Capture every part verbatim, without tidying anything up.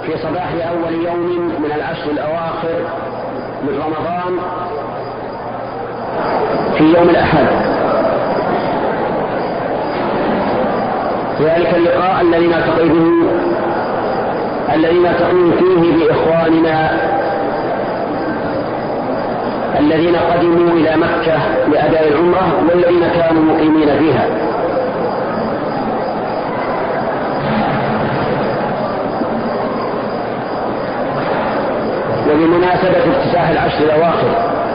في صباح أول يوم من العشر الأواخر من رمضان في يوم الأحد، ذلك اللقاء الذي نلتقي به الذي نلتقي فيه بإخواننا الذين قدموا إلى مكة لأداء العمرة والذين كانوا مقيمين فيها. وبمناسبة افتتاح العشر الأواخر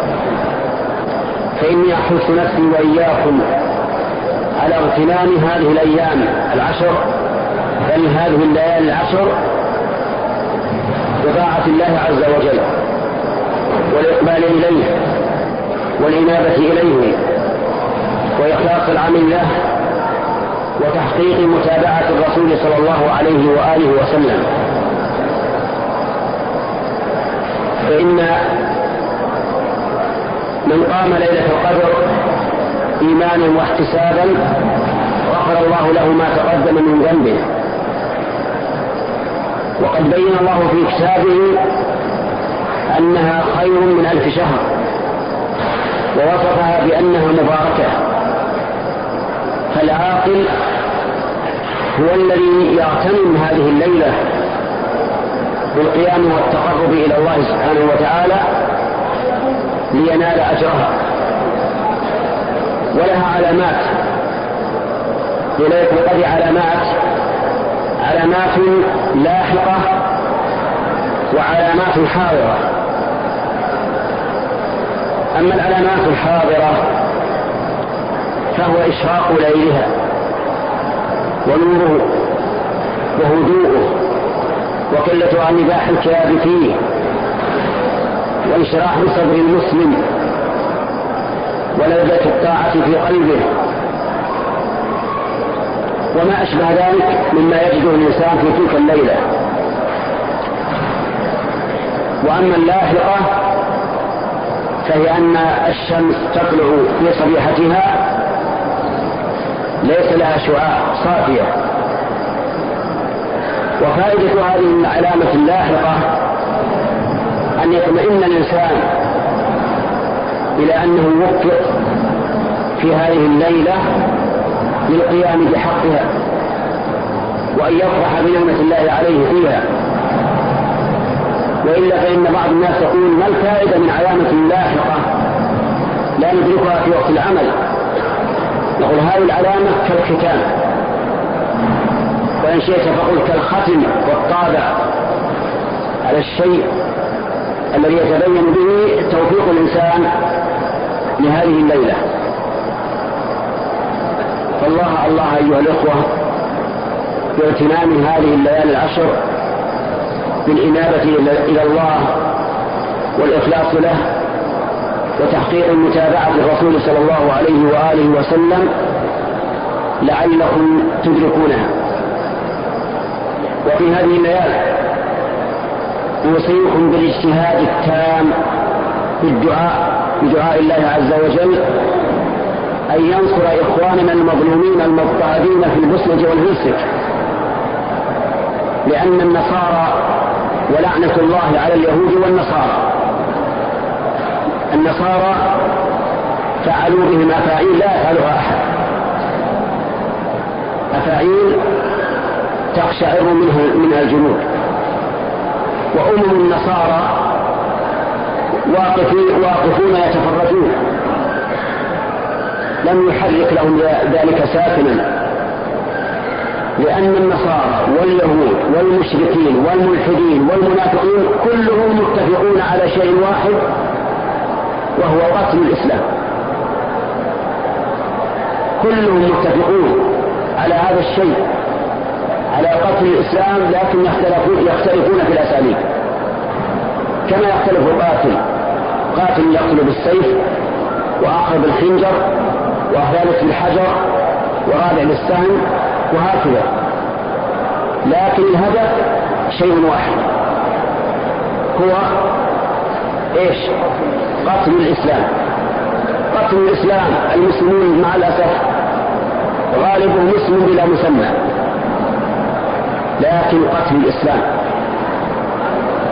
فإني أحث نفسي وإياكم على اغتنام هذه الأيام العشر بل هذه الليالي العشر بطاعة الله عز وجل والإقبال إليه والإنابة إليه وإخلاص العمل له وتحقيق متابعة الرسول صلى الله عليه وآله وسلم. فإن من قام ليلة القدر إيمانا واحتسابا غفر الله له ما تقدم من ذنبه. وقد بين الله في كتابه أنها خير من ألف شهر ووصفها بأنها مباركة. فالعاقل هو الذي يغتنم هذه الليلة بالقيام والتقرب إلى الله سبحانه وتعالى لينال أجرها. ولها علامات، ليلة القدر علامات علامات لاحقة وعلامات حاضرة. أما العلامات الحاضرة فهو إشراق ليلها ونوره وهدوءه وقلة النباح الكلاب فيه وانشراح صدر المسلم ولذة الطاعة في قلبه وما أشبه ذلك مما يجده الإنسان في تلك الليلة. وأما اللاحقة فهي أن الشمس تطلع في صبيحتها ليس لها شعاع صافية. وفائدة هذه العلامة اللاحقة أن يطمئن الإنسان إلى أنه يوفق في هذه الليلة للقيام بحقها وأن يفرح بنعمة الله عليه فيها. وإلا فإن بعض الناس يقول ما الفائدة من علامة لاحقة لا ندركها في وقت العمل؟ نقول هذه العلامة كالختام، وإن شئت فقل كالختم والطابع على الشيء الذي يتبين به توفيق الإنسان لهذه الليلة. فالله الله أيها الإخوة باغتنام هذه الليالي العشر بالإنابة إلى الله والإخلاص له وتحقيق متابعة الرسول صلى الله عليه وآله وسلم لعلكم تدركونها. وفي هذه الليالي أوصيكم بالاجتهاد التام بالدعاء بدعاء الله عز وجل أن ينصر إخواننا المظلومين المضطهدين في البوسنة والهرسك، لأن النصارى ولعنة الله على اليهود والنصارى النصارى فعلوا بهم أفاعيل لا يفعلها أحد، أفاعيل تقشعر منها, منها الجنود. وأمم النصارى واقفون يتفرجون، لم يحرك لهم ذلك ساكنا، لأن النصارى واليهود والمشركين والملحدين والمنافقين كلهم متفقون على شيء واحد وهو قتل الإسلام. كلهم متفقون على هذا الشيء، على قتل الإسلام، لكن يختلفون, يختلفون في الأساليب. كما يختلف القاتل، قاتل يقتل بالسيف وآخر بالخنجر وثالث بالحجر ورابع بالسهم وهكذا، لكن الهدف شيء واحد هو ايش؟ قتل الإسلام. قتل الإسلام. المسلمون مع الأسف غالبهم مسلم بلا مسمى، لكن قتل الإسلام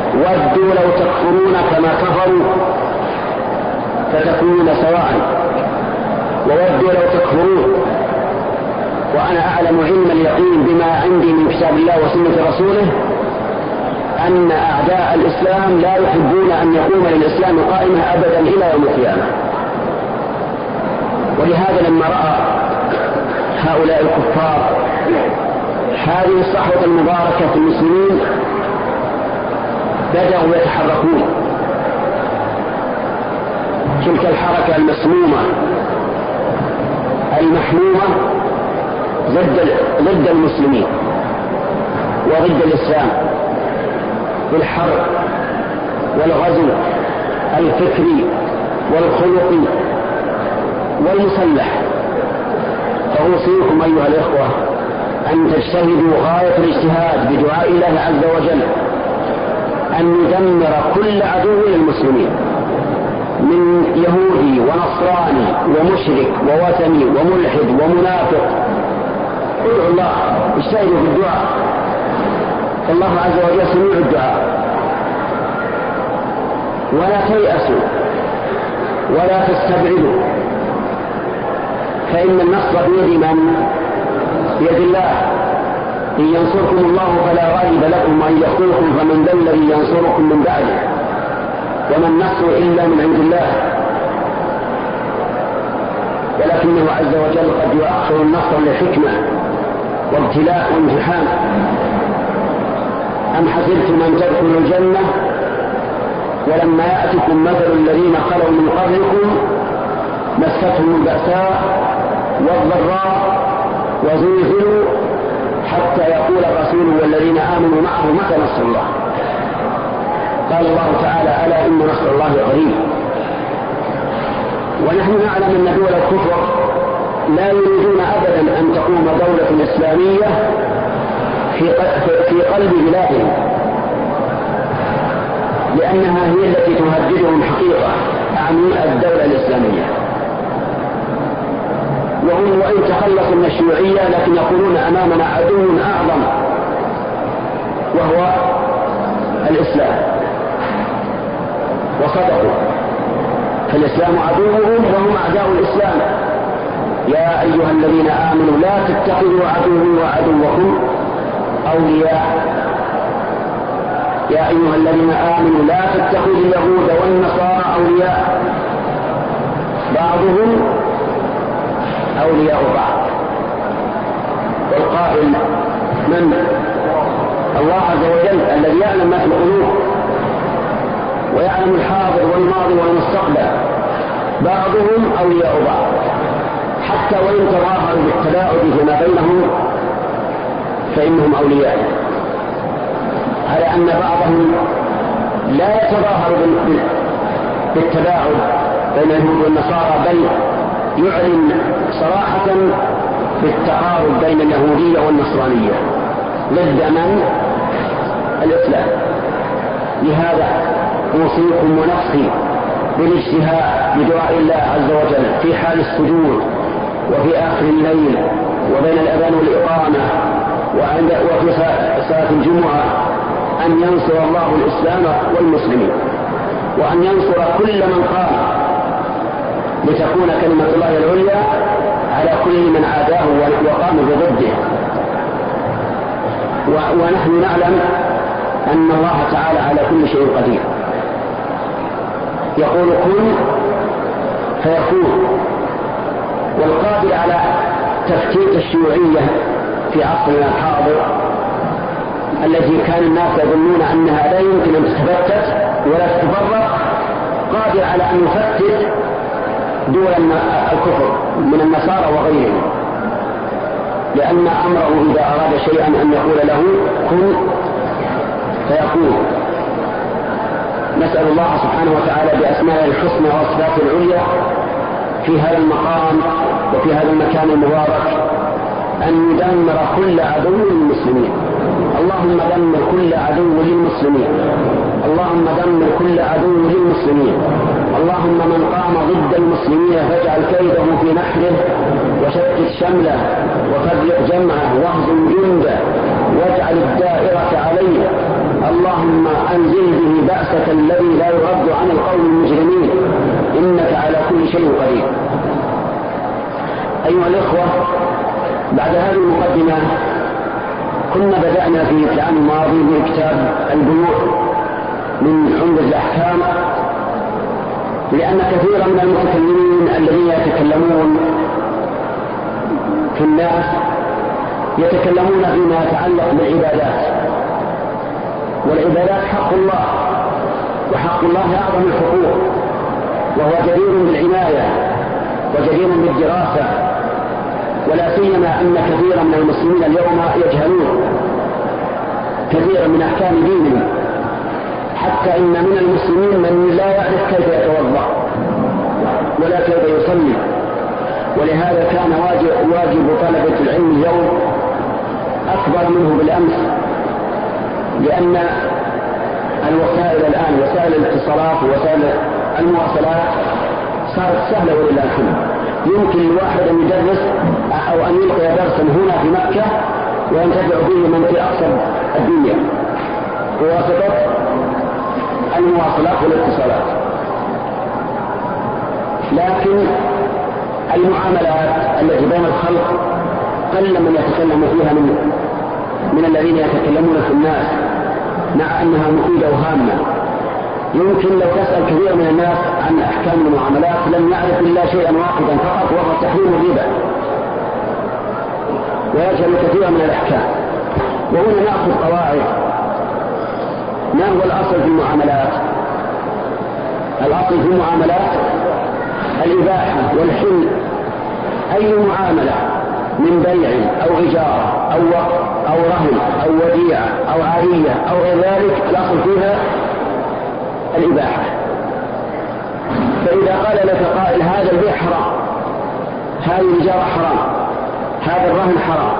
ودوا لو تكفرون كما كفروا فتكونون سواء، وودوا لو تكفرون. وأنا أعلم علم اليقين بما عندي من كتاب الله وسنة رسوله أن أعداء الإسلام لا يحبون أن يقوم للإسلام قائمة أبدا إلى يوم القيامة. ولهذا لما رأى هؤلاء الكفار هذه الصحوة المباركة في المسلمين بدأوا يتحركون تلك الحركة المسمومة المحمومة ضد ضد المسلمين وضد الإسلام بالحرب والغزو الفكري والخلقي والمسلح. فأوصيكم أيها الإخوة أن تجتهدوا غاية الاجتهاد بدعاء الله عز وجل أن ندمر كل عدو للمسلمين من يهودي ونصراني ومشرك ووثني وملحد ومنافق. ادعوا الله، اجتهدوا في الدعاء، الله عز وجل سميع الدعاء. ولا تيأسوا ولا تستبعدوا، فإن النصر بيد من؟ بيد الله. إن ينصركم الله فلا غالب لكم، وإن يخذلكم فمن ذا الذي ينصركم من بعده، وما النصر إلا من عند الله. ولكنه عز وجل قد يؤخر النصر لحكمة وابتلاء وامتحان. أم حسبتم أن تدخلوا الجنة ولما يأتكم مثل الذين خلوا من قبلكم مستهم البأساء والضراء وزلزلوا حتى يقول الرسول والذين آمنوا معه متى نصر الله. قال الله تعالى ألا إن نصر الله قريب. ونحن نعلم أن دول الكفر لا يريدون أبدا أن تقوم دولة إسلامية في قلب بلادهم، لأنها هي التي تهددهم حقيقة أعني الدولة الإسلامية. وهم وإن تخلصوا من الشيوعية لكن يقولون أمامنا عدو أعظم وهو الإسلام، وصدقوا، فالإسلام عدوهم وهم أعداء الإسلام. يا أيها الذين آمنوا لا تتخذوا عدوي وعدوكم أولياء. يا أيها الذين آمنوا لا تتخذوا اليهود والنصارى أولياء بعضهم أولياء بعض. والقائل من؟ الله عز وجل الذي يعلم ما في القلوب ويعلم الحاضر والماضي والمستقبل. بعضهم أولياء بعض، حتى وإن تظاهروا بالتباعد فيما بينهم فإنهم أولياء، على أن بعضهم لا يتظاهر بالتباعد بين اليهود والنصارى، بل يعلن صراحة بالتقارب بين اليهودية والنصرانية ضد من؟ الإسلام. لهذا أوصيكم ونفسي بالاجتهاد بدعاء الله عز وجل في حال السجود وفي آخر الليل وبين الأذان والإقامة وفي صلاة الجمعة أن ينصر الله الإسلام والمسلمين، وأن ينصر كل من قام لتكون كلمة الله العليا على كل من عاداه وقام بضده. ونحن نعلم أن الله تعالى على كل شيء قدير، يقول كن فيكون. والقادر على تفتيت الشيوعية في عصرنا الحاضر التي كان الناس يظنون أنها لا يمكن أن تتفتت ولا تتفرق، قادر على أن يفتت دول الكفر من النصارى وغيرهم، لأن أمره إذا أراد شيئا أن يقول له كن فيكون. نسأل الله سبحانه وتعالى بأسمائه الحسنى وصفاته العليا في هذا المقام وفي هذا المكان المبارك أن يدمر كل عدو للمسلمين. اللهم دمر كل عدو للمسلمين، اللهم دمر كل عدو للمسلمين. اللهم من قام ضد المسلمين فاجعل كيده في نحره وشتت شمله وفرق جمعه واهزم جنده واجعل الدائرة عليه. اللهم وأنزل به بأسك الذي لا يرد عن القوم المجرمين إنك على كل شيء قدير. أيها الإخوة، بعد هذه المقدمة كنا بدأنا في العام الماضي بكتاب البيوع من عمدة الأحكام، لأن كثيرا من المتكلمين الذين يتكلمون في الناس يتكلمون فيما يتعلق بالعبادات، والعبادات حق الله، وحق الله أعظم الحقوق، وهو جدير بالعناية وجدير بالدراسة، ولا سيما أن كثيرا من المسلمين اليوم يجهلون كثيرا من أحكام دينهم، حتى إن من المسلمين من لا يعرف كيف يتوضأ ولا كيف يصلي. ولهذا كان واجب, واجب طلبة العلم اليوم أكبر منه بالأمس، لأن الوسائل الآن وسائل الاتصالات ووسائل المواصلات صارت سهلة ولله الحمد. يمكن الواحد أن يدرس أو أن يلقي درسا هنا في مكة وينتفع به من في أقصى الدنيا بواسطة المواصلات والاتصالات. لكن المعاملات التي بين الخلق قل من يتكلم فيها من من الذين يتكلمون في الناس، مع أنها مفيدة وهامة. يمكن لو تسأل كثير من الناس عن أحكام المعاملات لم يعرف إلا شيئا واحدا فقط، وهو تحريم الربا، ويجهل كثير من الأحكام. وهنا نأخذ قواعد. ما هو الأصل في المعاملات؟ الأصل في المعاملات الإباحة والحل. أي معاملة من بيع أو إجارة أو وقف أو رهن أو وديعة أو عارية أو غير ذلك الأصل فيها الإباحة. فإذا قال لك قائل هذا البيع حرام، هذه الإجارة حرام، هذا الرهن حرام،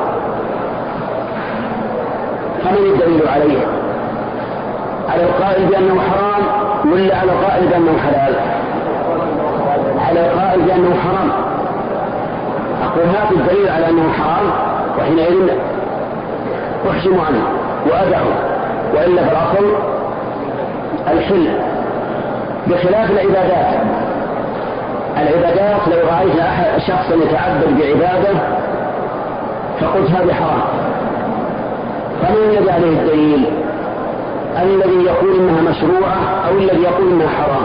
فمن الدليل عليه؟ على القائل بأنه حرام ولا على القائل بأنه حلال؟ على القائل بأنه حرام. أقول هذا الدليل على أنه حرام، وحينئذ أحجم عنه وأدعه، وإلا في الأصل الحل. بخلاف العبادات. العبادات لو رأيت أحد شخصا يتعبد بعبادة فقلت هذه حرام، فمن الذي عليه الدليل؟ الذي يقول إنها مشروعة أو الذي يقول إنها حرام؟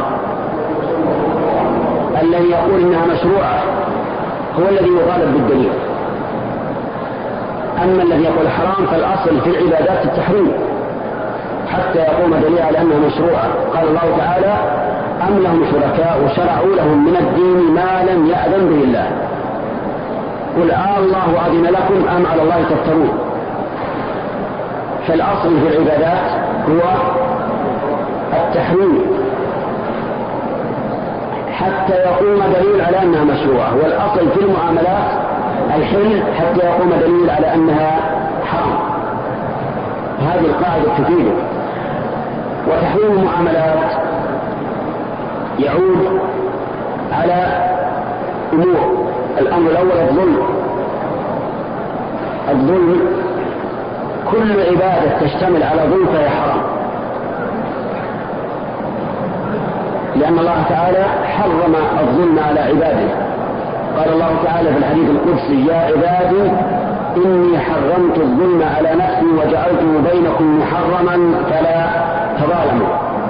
الذي يقول إنها مشروعة هو الذي يطالب بالدليل. أما الذي يقول حرام فالأصل في العبادات التحريم حتى يقوم دليل على أنها مشروعة. قال الله تعالى: أم لهم شركاء شرعوا لهم من الدين ما لم يأذن به الله قل آه الله أذن لكم أم على الله تفترون. فالأصل في العبادات هو التحريم حتى يقوم دليل على أنها مشروعة، والأصل في المعاملات الحل حتى يقوم دليل على أنها حرام. هذه القاعدة تفيد. وتحريم المعاملات يعود على أمور. الأمر الأول الظلم. الظلم كل عبادة تشتمل على ظلم فهي حرام، لأن الله تعالى حرم الظلم على عباده. قال الله تعالى في الحديث القدسي: يا عبادي إني حرمت الظلم على نفسي وجعلته بينكم محرما فلا تظالموا.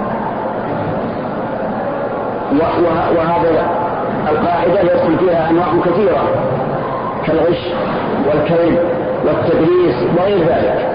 وهذا القاعدة يدخل فيها أنواع كثيرة كالغش والكذب والتدليس وغير ذلك.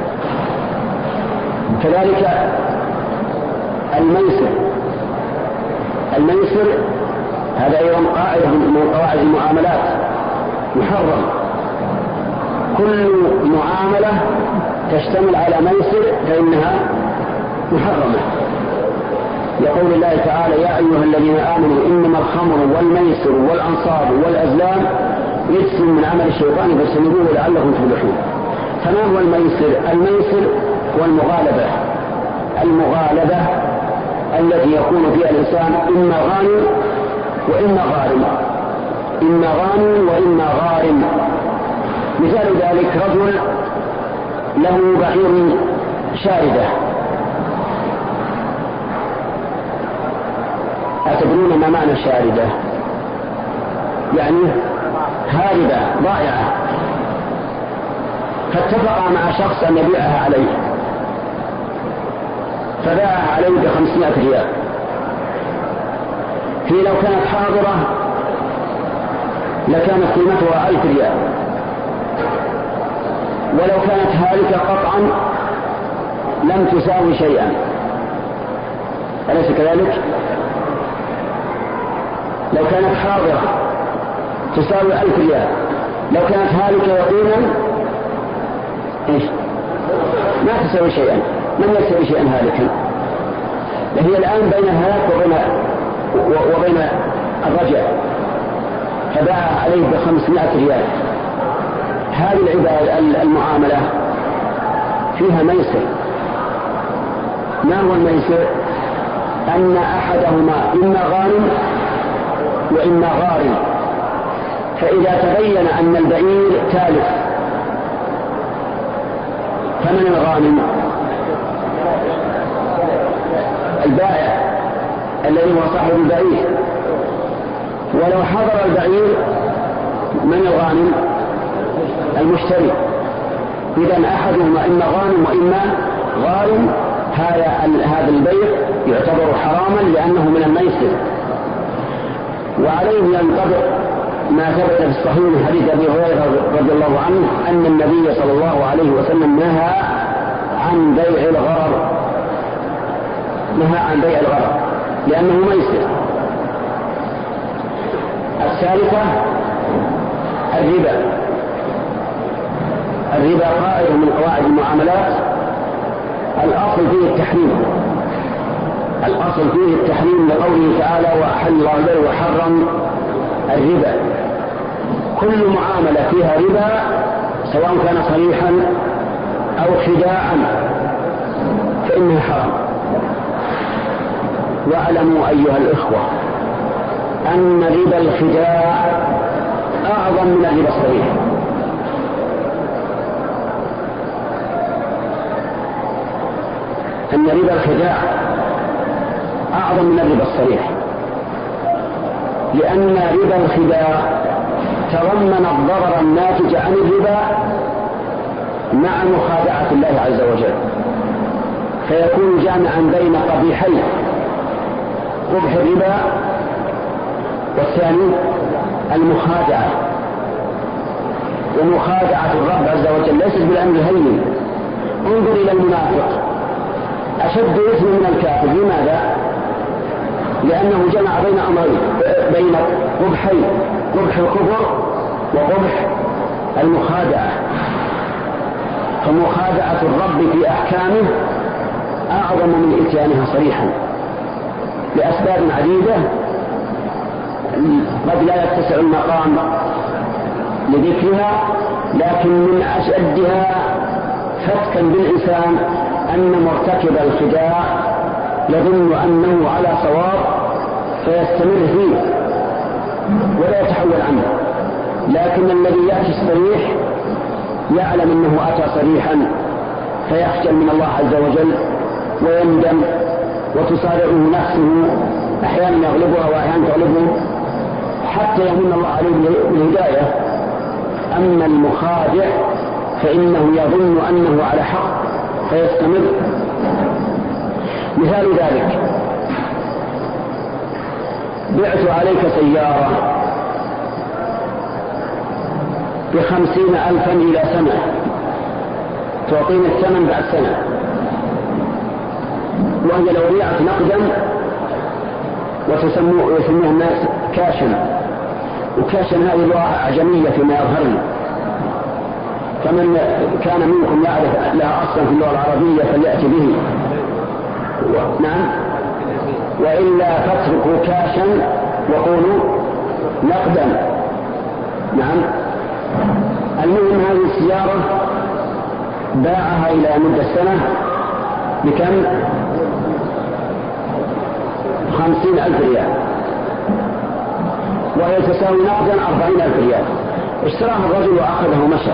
كذلك الميسر. الميسر هذا أيضا قاعدة من قواعد المعاملات محرم. كل معاملة تشتمل على ميسر فإنها محرمة. يقول الله تعالى: يا أيها الذين آمنوا إنما الخمر والميسر والأنصاب والأزلام رجس من عمل الشيطان فاجتنبوه لعلكم تفلحون. فما هو الميسر؟ الميسر والمغالبة. المغالبة التي يكون فيها الإنسان إما غانم وإما غارم، إما غانم وإما غارم. مثال ذلك: رجل له بعير شاردة أتدرون ما معنى شاردة؟ يعني هاربة ضائعة. فاتفق مع شخص أن يبيعها عليه، فباعها عليه بخمسمائة ريال. هي لو كانت حاضرة لكانت قيمتها ألف ريال، ولو كانت هالكة قطعا لم تساوي شيئا، أليس كذلك؟ لو كانت حاضرة تساوي ألف ريال، لو كانت هالكة يقينا إيش؟ ما تساوي شيئا. من يساوي شيئا هالكا؟ هي الآن بين الهلاك وبين وبين الرجع، فباع عليه بخمسمائة ريال. هذه العبادة المعاملة فيها ميسر. ما هو الميسر؟ أن أحدهما إما غانم وإما غارم، فإذا تبين أن البعير تالف فمن الغانم؟ البائع الذي هو صاحب البعير. ولو حضر البعير من الغانم؟ المشتري. إذن أحدهما إما غانم وإما غارم. هذا هذا البيع يعتبر حراما لأنه من الميسر. وعليه ينطبق ما ثبت في الصحيح من حديث أبي هريرة رضي الله عنه أن النبي صلى الله عليه وسلم نهى عن بيع الغرر، نهى عن بيع الغرر لأنه ميسر. الثالثة الربا. الربا قائد من قواعد المعاملات، الأصل فيه التحريم. الأصل فيه التحريم لقوله تعالى وأحل الله البيع وحرم الربا. كل معاملة فيها ربا سواء كان صريحا أو خداعا فإنها حرام. واعلموا أيها الإخوة أن ربا الخداع أعظم من الربا الصريح. أن ربا الخداع أعظم من الربا الصريح، لأن ربا الخداع تضمن الضرر الناتج عن الربا مع مخادعة الله عز وجل، فيكون جامعا بين قبيحين: قبح الربا والثاني المخادعة. ومخادعة الرب عز وجل ليست بالأمر الهين. انظر إلى المنافق أشد إثما من الكافر. لماذا؟ لأنه جمع بين أمرين، بين قبحين: قبح الكفر وقبح المخادعة. فمخادعة الرب في أحكامه أعظم من إتيانها صريحا لأسباب عديدة قد لا يتسع المقام لذكرها، لكن من أشدها فتكا بالإنسان أن مرتكب الخداع يظن أنه على صواب فيستمر فيه ولا يتحول عنه، لكن الذي يأتي الصريح يعلم أنه أتى صريحا فيخجل من الله عز وجل ويندم وتصارعه نفسه، أحيانا يغلبها وأحيانا تغلبه حتى يمن الله عليه بالهداية. أما المخادع فإنه يظن أنه على حق فيستمر. مثال ذلك: بعت عليك سيارة بخمسين ألفا إلى سنة، تعطيني الثمن بعد سنة، وهي لو بيعت نقدا وتسموها الناس كاشن، وكاشن هذه لغة أعجمية فيما يظهرنا، فمن كان منكم يعرف لها أصلا في اللغة العربية فليأتي به. و... نعم. وإلا فاتركوا كاشا وقولوا نقدا. نعم. المهم هذه السيارة باعها إلى مدة سنة بكم؟ خمسين ألف ريال، وهي تساوي نقدا أربعين ألف ريال. اشتراها الرجل وأخذه ومشى،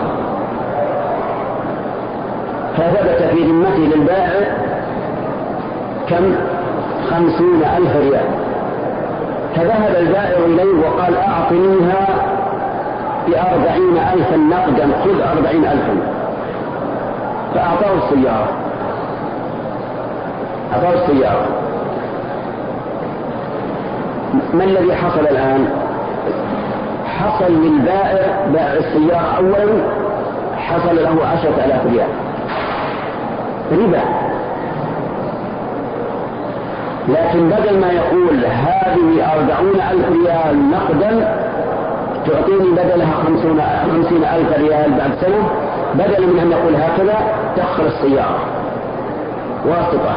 فثبت في ذمته للبائع كم؟ خمسين ألف ريال. فذهب البائع إليه وقال أعطنيها بأربعين ألفا نقدا، خذ أربعين ألفا. فأعطاه السيارة، أعطاه السيارة. ما الذي حصل الآن؟ حصل للبائع بائع السيارة أولا حصل له عشرة آلاف ريال ربا، لكن بدل ما يقول هذه أربعون ألف ريال نقدا تعطيني بدلها خمسين ألف ريال بعد سنة، بدل من أن يقول هكذا دخل السيارة واسطة.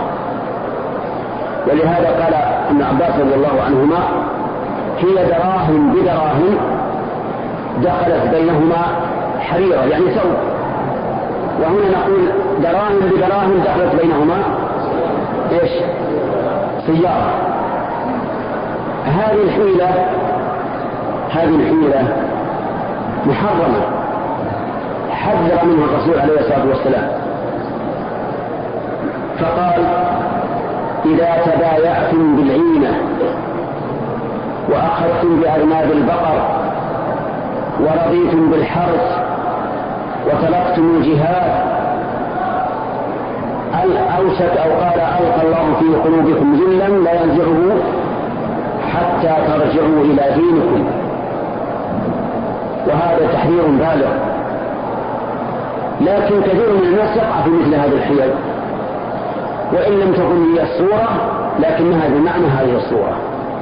ولهذا قال ابن عباس رضي الله عنهما هي دراهم بدراهم دخلت بينهما حريرة يعني ثوب، وهنا نقول دراهم بدراهم دخلت بينهما ايش؟ سيارة. هذه الحيلة هذه الحيلة محرمة، حذر منها الرسول عليه الصلاة والسلام، فقال إذا تبايعتم بالعينة وأخذتم بأعناب البقر ورضيتم بالحرث وتركتم الجهاد أوشك أو قال ألقى الله في قلوبكم ذلا لا ينزعه حتى ترجعوا إلى دينكم. وهذا تحذير بالغ، لكن كثير من الناس يقع في مثل هذه الحيل، وإن لم تكن هي الصورة لكنها بمعنى هذه الصورة.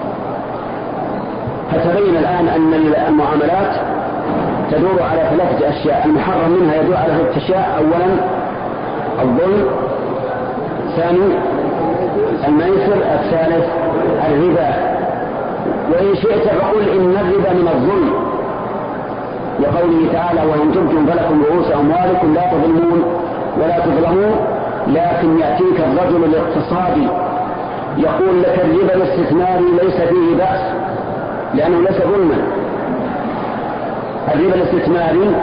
فتبين الآن أن المعاملات تدور على ثلاثة أشياء، المحرم منها يدور على ثلاثة أشياء: أولا الظلم، ثاني الميسر، الثالث الربا. وإن شئت فقل إن الربا من الظلم، لقوله تعالى وإن تبتم فلكم رؤوس أموالكم لا تظلمون ولا تظلمون. لكن يأتيك الرجل الاقتصادي يقول لك الربا الاستثماري ليس فيه بأس لأنه ليس ظلما. الربا الاستثماري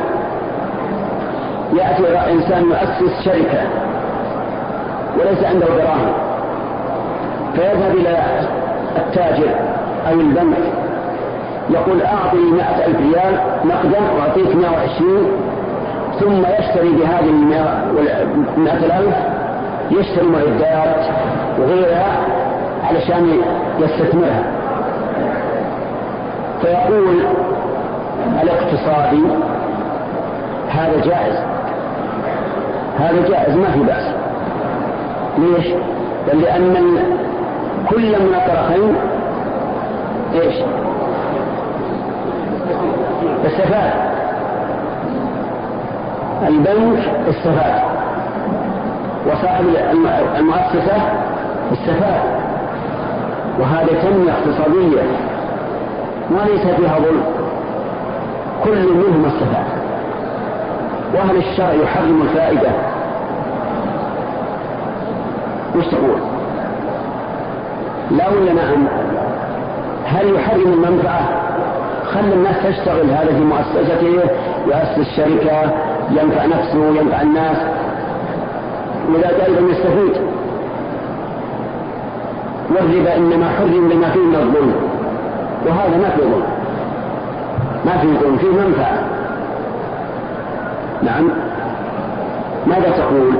يأتي إنسان يؤسس شركة وليس عنده دراهم، فيذهب إلى التاجر أو البنك يقول أعطني مائة ألف ريال نقدا وأعطيك مائة وعشرين، ثم يشتري بهذه المائة الألف يشتري معدات وغيرها علشان يستثمرها. فيقول الاقتصادي هذا جائز، هذا جائز ما في بأس. ليش؟ بل لأن كل من الطرفين ايش؟ استفاد، البنك استفاد وصاحب المؤسسة استفاد، وهذا تنمية اقتصادية وليس فيها ظلم، كل منهم استفاد. وأهل الشرع يحرم الفائدة. وش تقول؟ لا ولا نعم؟ هل يحرم المنفعة؟ خلي الناس تشتغل، هذا في مؤسسته يؤسس شركة ينفع نفسه وينفع الناس، وذلك أيضا يستفيد. والربا إنما حرم لما فيه من الظلم، وهذا ما فيه ظلم، ما فيه ظلم، فيه منفعة. نعم. ماذا تقول؟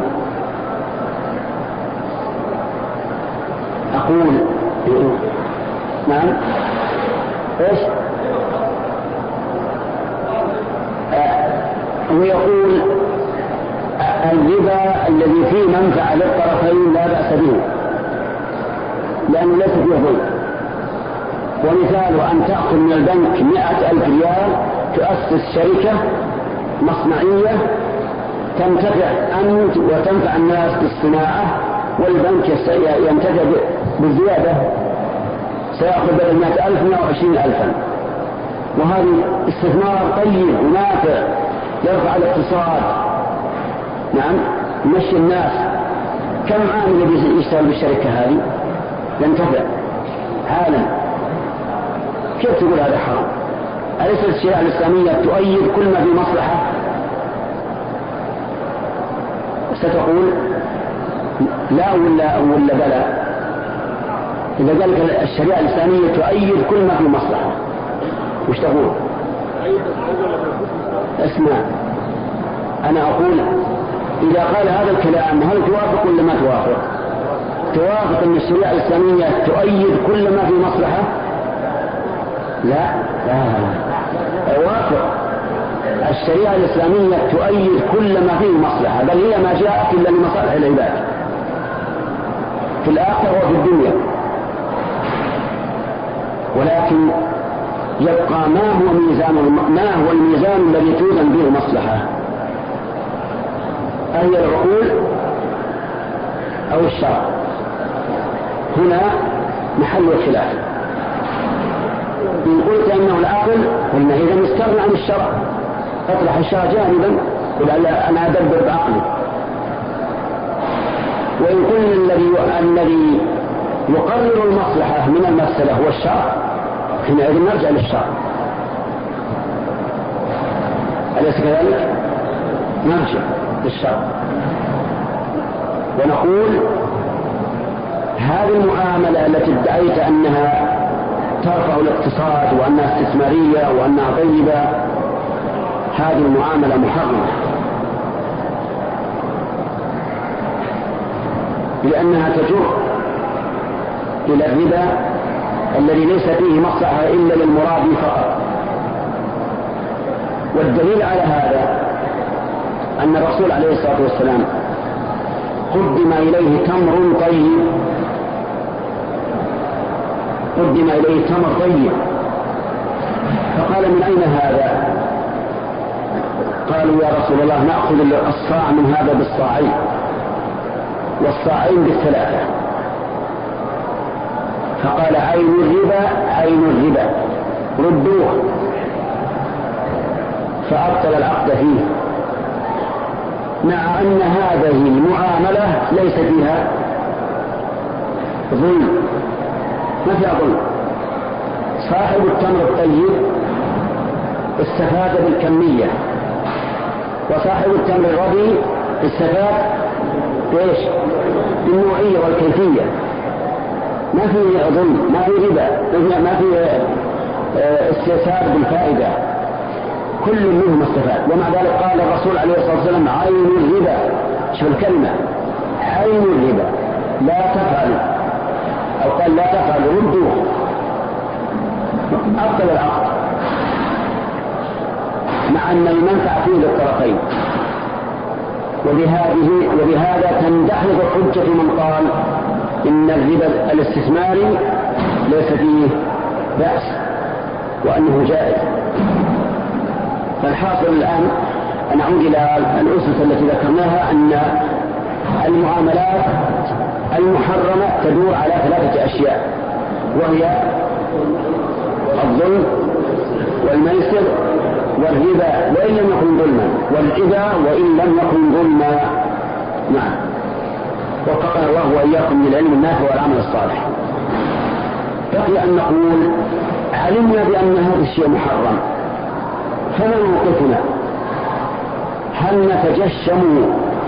أقول نعم. إيش؟ هو يقول الربا الذي فيه منفعة للطرفين لا بأس به لأنه ليس فيه ظلم. ومثال أن تأخذ من البنك مئة ألف ريال تؤسس شركة مصنعية تنتفع أنت وتنفع الناس بالصناعة، والبنك ينتفع بالزيادة، سيأخذ بدل مئة ألف مئة وعشرين ألفا. وهذا استثمار طيب ونافع يرفع الاقتصاد. نعم، يمشي الناس. كم عامل يشتغل بالشركة هذه ينتفع عالم. كيف تقول هذا حرام؟ أليست الشريعة الإسلامية تؤيد كل ما في مصلحة؟ ستقول لا ولا ولا بلى؟ إذا قال الشريعة الإسلامية تؤيد كل ما في مصلحة وش تقول؟ اسمع، أنا أقول إذا قال هذا الكلام هل توافق ولا ما توافق؟ توافق أن الشريعة الإسلامية تؤيد كل ما في مصلحة؟ لا لا توافق. الشريعة الإسلامية تؤيد كل ما فيه مصلحة، بل هي ما جاءت إلا لمصالح العباد في الآخرة وفي الدنيا. ولكن يبقى ما هو ميزان ما هو الميزان الذي توزن به المصلحة؟ أهي العقول أو الشرع؟ هنا محل الخلاف. إن قلت أنه العقل قلنا إذا استغنى عن الشرع، اطرح الشرع جانبا قل أنا أدبر بعقلي. وإن قلنا الذي الذي يقرر المصلحة من المفسدة هو الشرع، حينئذ نرجع للشرع. أليس كذلك؟ نرجع للشرع ونقول هذه المعاملة التي ادعيت أنها ترفع الاقتصاد وأنها استثمارية وأنها طيبة، هذه المعاملة محرمة، لأنها تجر إلى الربا الذي ليس فيه مصلحة إلا للمرابي فقط. والدليل على هذا أن الرسول عليه الصلاة والسلام قدم إليه تمر طيب قدم إليه تمر طيب فقال من أين هذا؟ قالوا يا رسول الله نأخذ الصاع من هذا بالصاعين والصاعين بالثلاثة. فقال عين الربا عين الربا ردوه، فأبطل العقد فيه، مع أن هذه المعاملة ليس فيها ظلم، ما فيها ظلم. صاحب التمر الطيب استفاد بالكمية، وصاحب التمر الرديء استفاد بإيش؟ بالنوعية والكيفية. ما في ظلم، ما في ربا، ما في استئثار بالفائدة، كل منهم استفاد. ومع ذلك قال الرسول عليه الصلاة والسلام عين الربا، شوف الكلمة عين الربا لا تفعل، أو قال لا تفعل ردوه، أبطل العقد، مع أن المنفعة فيه للطرفين. وبهذه وبهذا تندحض حجة من قال إن الربا الاستثماري ليس فيه بأس وأنه جائز. فالحاصل الآن نعود إلى الأسس التي ذكرناها، أن المعاملات المحرمة تدور على ثلاثة أشياء، وهي الظلم والميسر والربا وإن لم يكن ظلما، والربا وإن لم يكن ظلما. نعم، وفقنا الله وإياكم للعلم النافع والعمل الصالح. بقي أن نقول علمنا بأن هذا الشيء محرم، فما موقفنا؟ هل نتجشم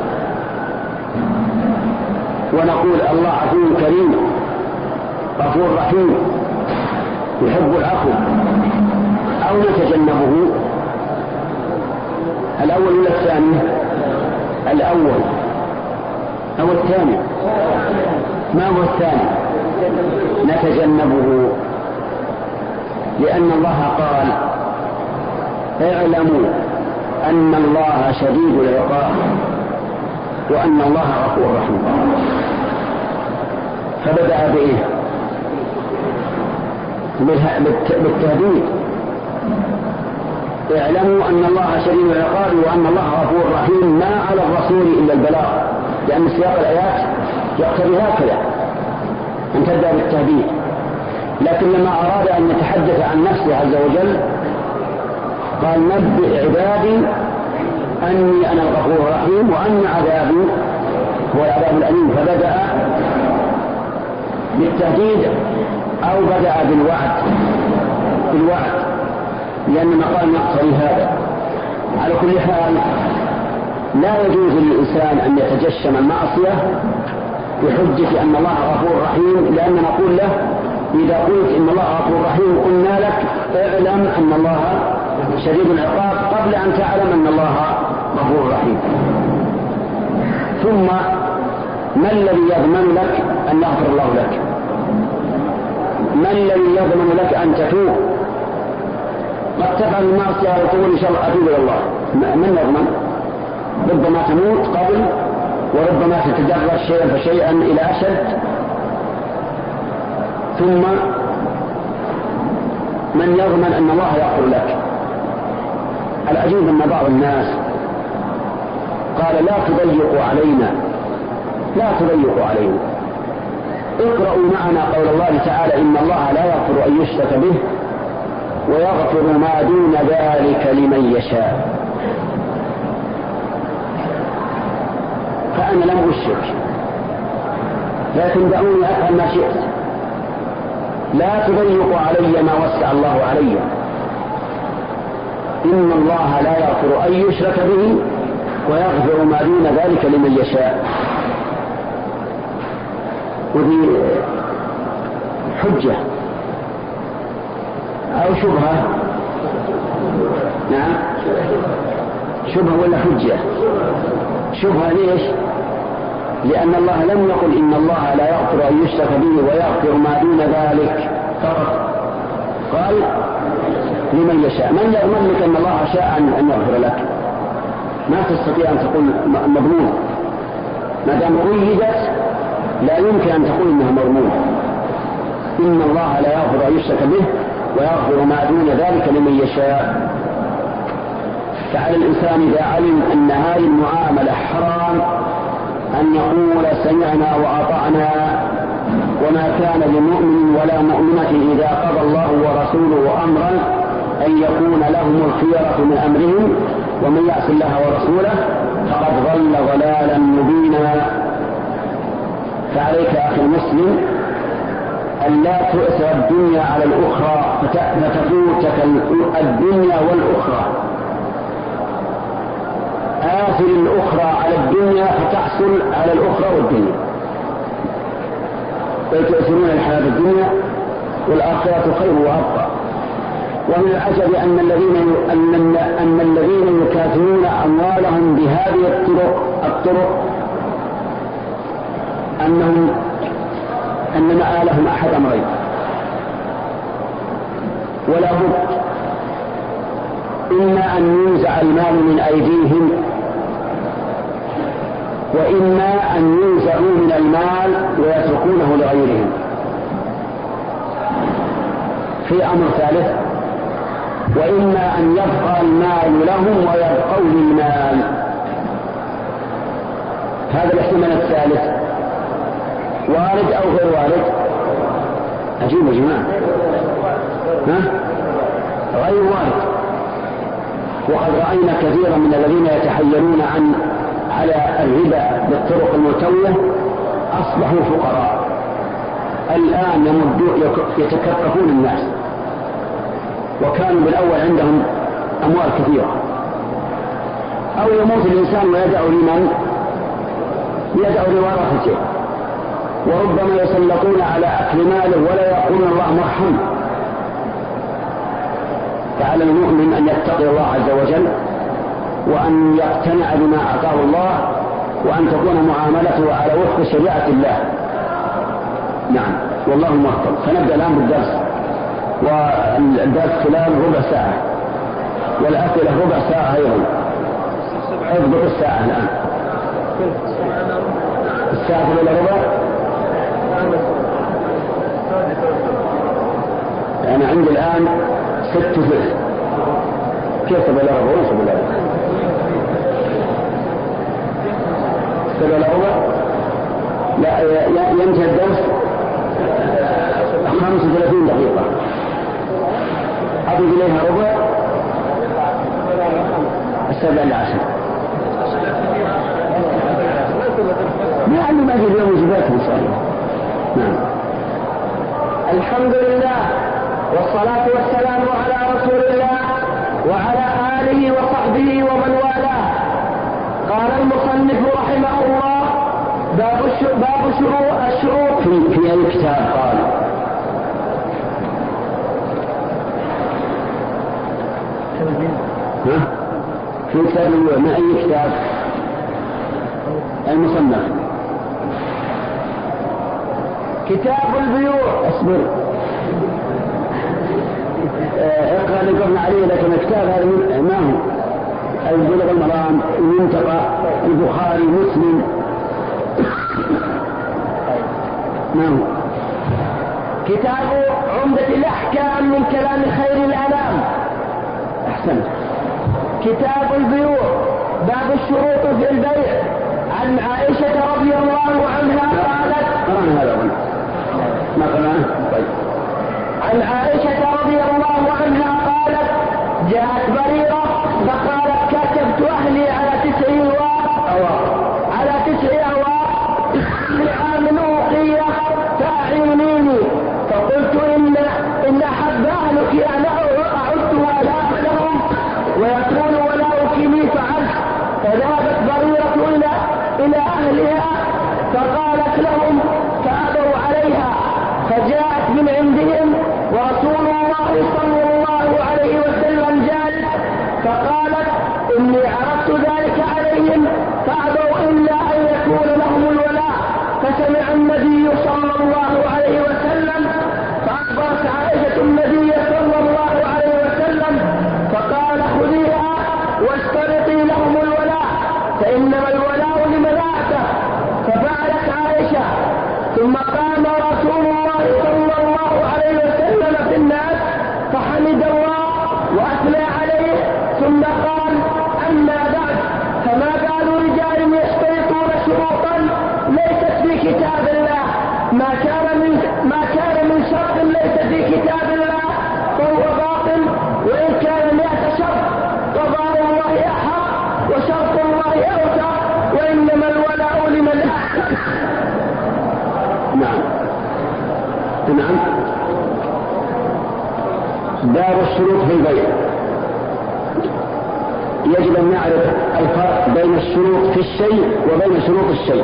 ونقول الله عفو كريم غفور رحيم يحب العفو، أو نتجنبه؟ الأول ولا الثاني؟ الأول أو الثاني؟ ما هو الثاني؟ نتجنبه، لأن الله قال اعلموا أن الله شديد العقاب وأن الله غفور رحيم. فبدأ بإيه؟ بالتهديد، اعلموا أن الله شديد العقاب وأن الله غفور رحيم. ما على الرسول إلا البلاغ، لأن سياق الآيات يقتضي هكذا أن تبدأ بالتهديد. لكن لما أراد أن يتحدث عن نفسه عز وجل قال نبئ عبادي أني أنا الغفور الرحيم وأن عذابي هو العذاب الأليم. فبدأ بالتهديد أو بدأ بالوعد بالوعد لأن مقام يقتضي هذا. على كل حال لا يجوز للإنسان أن يتجشم المعصية بحجة أن الله غفور رحيم، لأن نقول له إذا قلت إن الله غفور رحيم قلنا لك اعلم أن الله شديد العقاب قبل أن تعلم أن الله غفور رحيم. ثم ما الذي يضمن لك أن يغفر الله لك؟ ما الذي يضمن لك أن تتوب؟ قد تفعل المعصية وتقول إن شاء الله أتوب إلى الله، من يضمن؟ ربما تموت قبل، وربما تتدرج شيئا فشيئا إلى أشد. ثم من يضمن أن الله يغفر لك؟ العجيب أن بعض الناس قال لا تضيقوا علينا، لا تضيقوا علينا. اقرأوا معنا قول الله تعالى إن الله لا يغفر أن يشرك به ويغفر ما دون ذلك لمن يشاء. فأنا لم أشرك، لكن دعوني أفعل ما شئت، لا تضيقوا علي ما وسع الله علي. إن الله لا يغفر أن يشرك به ويغفر ما دون ذلك لمن يشاء. وذي حجة أو شبهة؟ نعم شبهة ولا حجة؟ شبهة. ليش؟ لأن الله لم يقل إن الله لا يغفر أن يشرك به ويغفر ما دون ذلك فقط، قال لمن يشاء. من يضمن لك أن الله شاء أن يغفر لك؟ ما تستطيع أن تقول مضمون، ما دام قيدت لا يمكن أن تقول إنها مضمون. إن الله لا يغفر أن يشرك به ويغفر ما دون ذلك لمن يشاء. فعلى الإنسان إذا علم أن هذه المعاملة حرام أن يقول سمعنا وأطعنا، وما كان لمؤمن ولا مؤمنة إذا قضى الله ورسوله أمرا أن يكون لهم الخيرة من أمرهم ومن يعص الله ورسوله فقد ضل ضلالا مبينا. فعليك أخي المسلم أن لا تؤثر الدنيا على الأخرى فتفوتك الدنيا والأخرى. آثر الأخرى على الدنيا فتحصل على الأخرى والدنيا. بل تؤثرون الحياة الدنيا والآخرة خير وأبقى. ومن العجب أن الذين أن أن الذين يكاثرون أموالهم بهذه الطرق الطرق أنهم أن مآلهم أحد أمرين، ولا بد إما أن ينزع المال من أيديهم، وإما أن ينزعوا من المال ويتركونه لغيرهم. في أمر ثالث، وإما أن يبقى المال لهم ويبقوا للمال. هذا الاحتمال الثالث وارد أو غير وارد؟ عجيب يا جماعة، ها؟ غير وارد. وقد رأينا كثيرا من الذين يتحيلون عن على الربا بالطرق الملتوية أصبحوا فقراء الآن يتكففون الناس، وكانوا بالأول عندهم أموال كثيرة. أو يموت الإنسان ويدعو لمن؟ يدعو لورثته، وربما يسلطون على أكل ماله ولا يقولون الله مرحم. فعلى المؤمن أن يتقي الله عز وجل وأن يقتنع بما أعطاه الله، وأن تكون معاملته على وفق شريعة الله. نعم، والله الموفق. فنبدأ الآن بالدرس، والدرس خلال ربع ساعة، والأسئلة ربع ساعة أيضا. اضبط الساعة الآن. الساعة إلى ربع. أنا عندي الآن ست ثلث. كيف إلى ربع؟ ونصف إلى ربع. سبع إلى ربع. لا، ينتهي الدرس خمس وثلاثين دقيقة. أضيف إليها ربع. السابع العشر. يعني ما في اليوم جبات إن شاء الله. نعم. الحمد لله والصلاة والسلام على رسول الله وعلى آله وصحبه ومن والاه. قال المصنف رحمه الله: باب باب شروط الشروط في, في أي كتاب قال؟ ها؟ في كتاب البيوع، ما أي كتاب؟ المصنف كتاب البيوع. اصبر اقرأ اللي قلنا عليه، لكن الكتاب هذا ما هو؟ البلوغ المرام، المنتقى، البخاري، مسلم، ما هو؟ كتاب عمدة الأحكام من كلام خير الأنام. أحسن. كتاب البيوع باب الشروط في البيع. عن عائشة رضي الله عنها قالت قرأنا هذا أولا ما قرأناه. طيب. عن عائشة رضي الله عنها قالت جاءت بريرة فقالت كتبت أهلي على تسع أواق على تسع أواق لعام أوقية فأعينيني. فقلت إن إن أحب أهلك أن أعد ولاء لهم ويكون ولاؤك لي فعلت. فذهبت بريرة إلى إلى أهلها فقالت لهم فأبوا عليها. فجاءت من عندهم ورسول الله صلى الله عليه وسلم جالس فقالت إني عرضت ذلك عليهم فأبوا إلا أن يكون لهم الولاء. فسمع النبي صلى الله عليه وسلم فأخبرت عائشة النبي صلى الله عليه وسلم فقال خذيها واشترطي لهم الولاء فإنما الولاء لملاءته. ففعلت عائشة. ثم قام رسول الله صلى الله عليه وسلم في الناس فحمد الله وأثنى عليه ثم قال أما بعد فما بال رجال يشترطون شروطا ليست في كتاب الله ما كان من ما كان من شرط ليس في كتاب الله فهو باطل وإن كان مئة شرط قضاء الله أحق وشرط الله أوثق وإنما الولاء لمن أحسن. نعم نعم. باب الشروط في البيع. يجب أن نعرف الفرق بين الشروط في الشيء وبين شروط الشيء.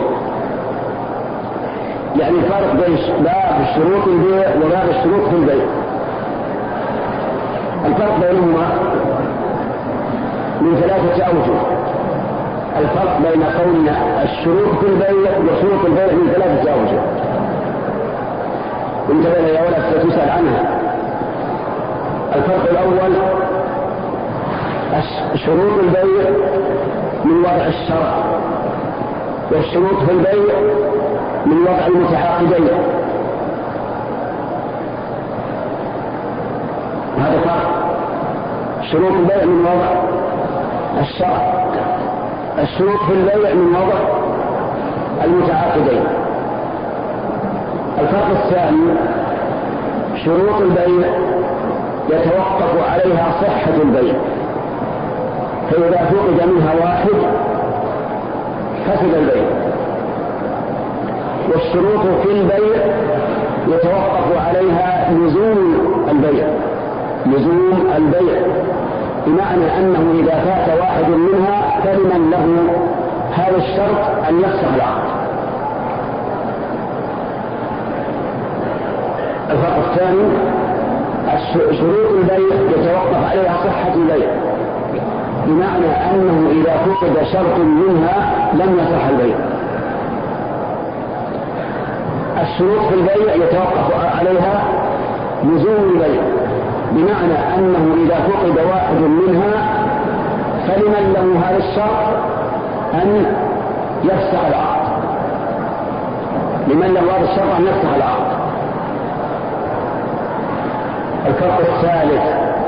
يعني الفرق بين باب شروط البيع وباب الشروط في البيع. الفرق بينهما من ثلاثة أوجه. الفرق بين قولنا الشروط في البيع وشروط البيع من ثلاثة أوجه. انتبه يا ولد ستسأل عنها. الفرق الأول شروط البيع من وضع الشرع والشروط في البيع من وضع المتعاقدين. هذا فرق. شروط البيع من وضع الشرع، الشروط في البيع من وضع المتعاقدين. الفرق الثاني شروط البيع يتوقف عليها صحة البيع، فإذا فقد منها واحد فسد البيع. والشروط في البيع يتوقف عليها لزوم البيع لزوم البيع بمعنى أنه إذا فات واحد منها فلمن له هذا الشرط أن يفسخ العقد. الفرق الثاني شروط البيع يتوقف عليها صحة البيع بمعنى أنه إذا فقد شرط منها لم يصح البيع. الشروط في البيع يتوقف عليها لزوم البيع بمعنى أنه إذا فقد واحد منها فلمن له هذا الشرط أن يفسخ العقد لمن له هذا الشرط أن يفسخ العقد. الفرق الثالث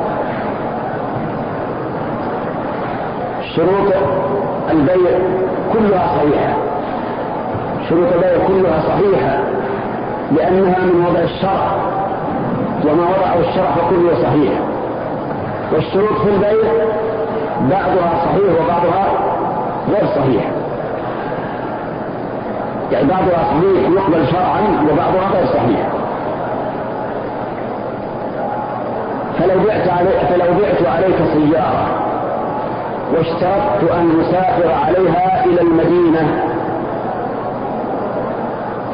شروط البيع كلها صحيحة شروط البيع كلها صحيحة لأنها من وضع الشرع وما وضعه الشرع فكله صحيح. والشروط في البيع بعضها صحيح وبعضها غير صحيح، يعني بعضها صحيح يقبل شرعا وبعضها غير صحيح. فلو بعت علي فلو بعت عليك سيارة واشترطت أن أسافر عليها إلى المدينة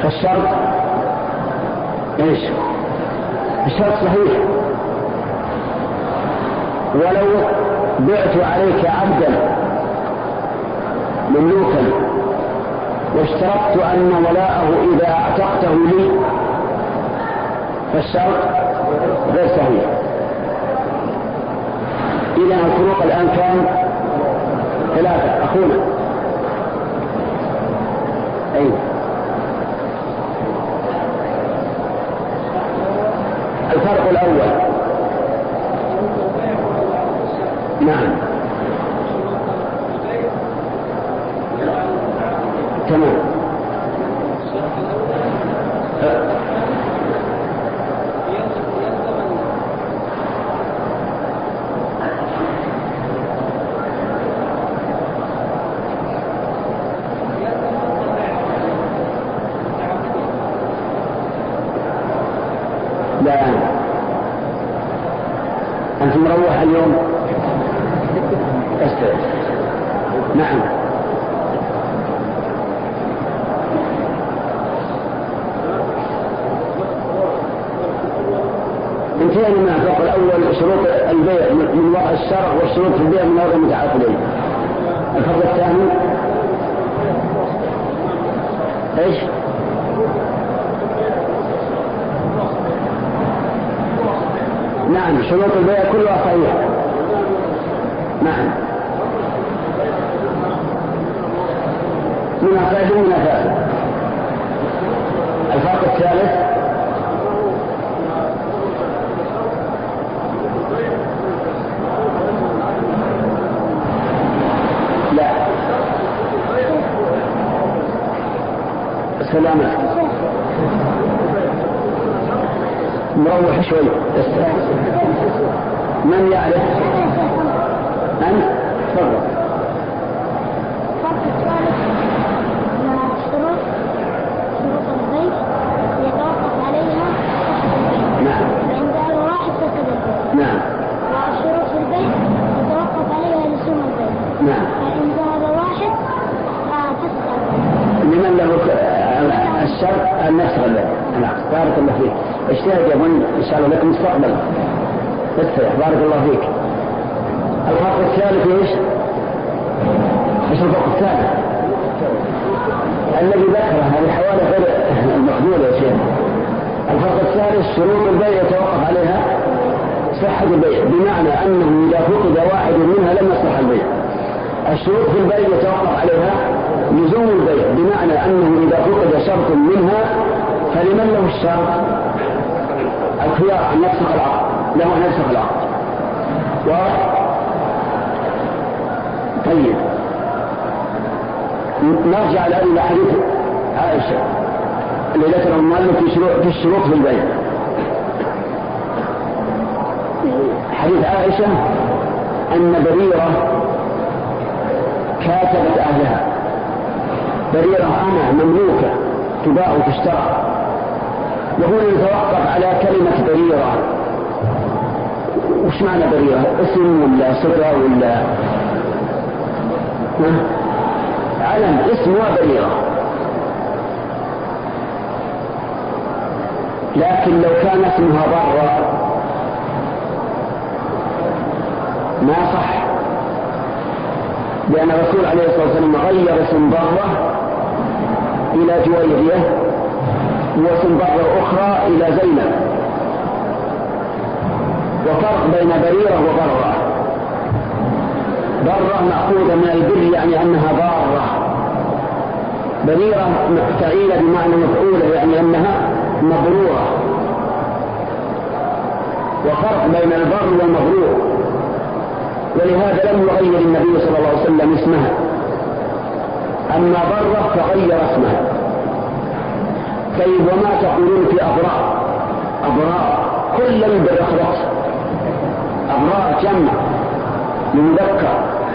فالشرط ايش؟ الشرط صحيح. ولو بعت عليك عبدا مملوكا واشترطت أن ولاءه إذا اعتقته لي فالشرط غير صحيح. إذا الفروق الآن كان ثلاثة. أخونا أي الفرق الأول نعم تمام. لا أنت مروح اليوم استرد. نعم انتهينا من الفرق الأول شروط البيع من وضع الشرع والشروط في البيع من وضع المتعاقدين. الفرق الثاني ايش؟ نعم شروط البيع كلها صحيحة. نعم منها فائد ومنها فائد. الفرق الثالث لا سلامة مروح شوي. من يعرف؟ أنت تفضل. الفرق الثالث أن الشروط شروط البيع يتوقف عليها صحة البيع. نعم. فإن ذهب واحد فسد البيع. نعم. والشروط في البيع يتوقف عليها لزوم البيع. نعم. فإن ذهب واحد فسد البيع. لمن له الشرط أن يفسخ البيع. نعم بارك الله فيك. اجتهد يا بني إن شاء الله لك مستقبل. استريح بارك الله فيك. الفرق الثالث ايش؟ ايش الفرق الثالث؟ الذي ذكره هذه حوالي غير المقبولة يا شيخ. الفرق الثالث شروط البيع يتوقف عليها صحة البيع بمعنى أنه إذا فقد واحد منها لم يصح البيع. الشروط في البيع يتوقف عليها لزوم البيع بمعنى أنه إذا فقد شرط منها فلمن له الشرط الخيار أن يفسخ العقد له أن يفسخ العقد. طيب نرجع الآن إلى حديث عائشة اللي ذكره المؤلف في الشروط في البيع. حديث عائشة أن بريرة كاتبت أهلها. بريرة أنا مملوكة تباع وتشترى. وهنا نتوقف على كلمة بريرة. وش معنى بريرة؟ اسم ولا صفة ولا علم؟ اسمها بريرة. لكن لو كان اسمها برة ما صح، لأن الرسول عليه الصلاة والسلام غير اسم برة إلى جويرية واسم برة أخرى إلى زينب. وفرق بين بريرة وبرة. برة مأخوذة من البر يعني أنها بارة. بريرة فعيلة بمعنى مفعولة يعني أنها مبرورة. وفرق بين البر والمبرور. ولهذا لم يغير النبي صلى الله عليه وسلم اسمها. أما برة فغير اسمها. طيب وما تقولون في أبراء؟ أبراء كل البر خلص. أبراء جمع مذكر.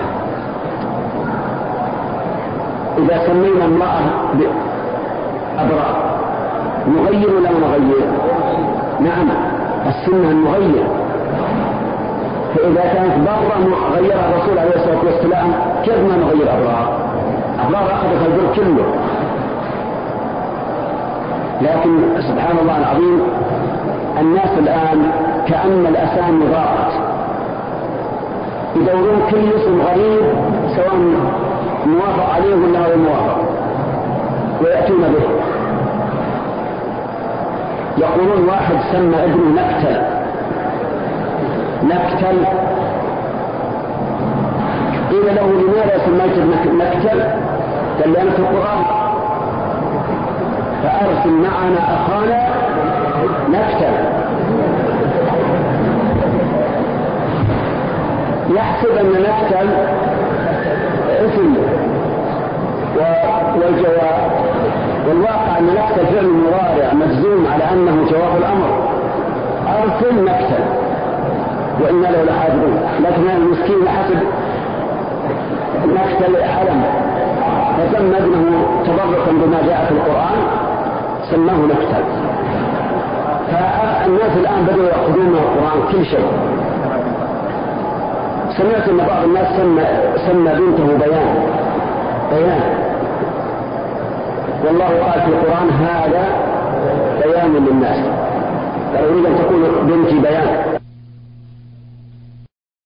إذا سمينا امرأة أبراء نغير ولا نغير؟ نعم السنة المغير. فإذا كانت برة غيرها الرسول عليه الصلاة والسلام كيف ما نغير أبراء؟ أبراء أخذت البر كله. لكن سبحان الله العظيم الناس الآن كأن الأسامي ضاعت، يدورون كل اسم غريب سواء موافق عليه ولا غير موافق ويأتون به. يقولون واحد سمى ابنه نكتل نكتل قيل له لماذا سميت ابنك نكتل؟ قال لأنه في القرآن فأرسل معنا أخانا نكتل. يحسب أن نكتل اسم والجواب، والواقع أن نكتل فعل مضارع مجزوم على أنه جواب الأمر. أرسل نكتل وإنا له لحافظون، لكن المسكين حسب نكتل علم فسمى ابنه تبركا بما جاء في القرآن سماه نكتل. فالناس الآن بدأوا يأخذون من القرآن كل شيء. سمعت أن بعض الناس سمى, سمى بنته بيان بيان والله قال في القرآن هذا بيان للناس، قال أريد أن تكون بنتي بيان.